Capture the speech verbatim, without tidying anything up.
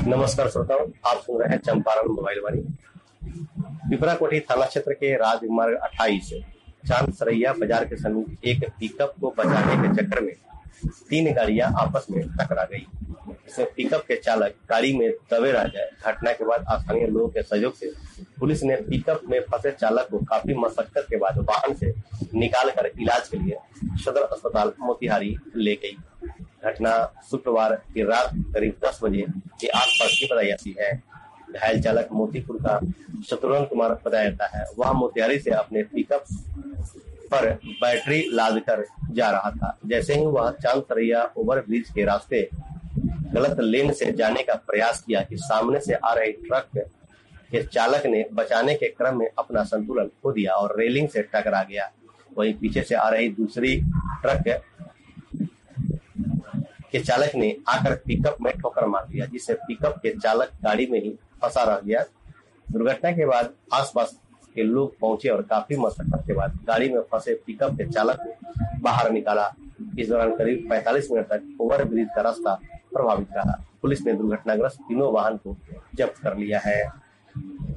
नमस्कार श्रोताओं, आप सुन रहे हैं चंपारण मोबाइल वाणी। पिपरा कोठी थाना क्षेत्र के राजमार्ग अट्ठाईस चांद सरैया बाजार के समीप एक पिकअप को बचाने के चक्कर में तीन गाड़ियां आपस में टकरा गई। इसमें पिकअप के चालक गाड़ी में दबे रह गए। घटना के बाद स्थानीय लोगों के सहयोग से पुलिस ने पिकअप में फंसे चालक को काफी मशक्कत के बाद वाहन से निकालकर इलाज के लिए सदर अस्पताल मोतिहारी ले गई। घटना शुक्रवार की रात करीब दस बजे के आसपास की बताई जाती है। घायल चालक मोतीपुर का शत्रुघ्न कुमार बताया जाता है। वह मोतिहारी से अपने पिकअप पर बैटरी लाद कर जा रहा था। जैसे ही वह चांद सरैया ओवर ब्रिज के रास्ते गलत लेन से जाने का प्रयास किया कि सामने से आ रहे ट्रक के चालक ने बचाने के क्रम में अपना संतुलन खो दिया और रेलिंग से टकरा गया। वहीं पीछे से आ रही दूसरी ट्रक के चालक ने आकर पिकअप में ठोकर मार दिया, जिससे पिकअप के चालक गाड़ी में ही फंसा रह गया। दुर्घटना के बाद आसपास के लोग पहुंचे और काफी मशक्कत के बाद गाड़ी में फंसे पिकअप के चालक को बाहर निकाला। इस दौरान करीब पैंतालीस मिनट तक ओवर ब्रिज का रास्ता प्रभावित रहा। पुलिस ने दुर्घटनाग्रस्त तीनों वाहन को जब्त कर लिया है।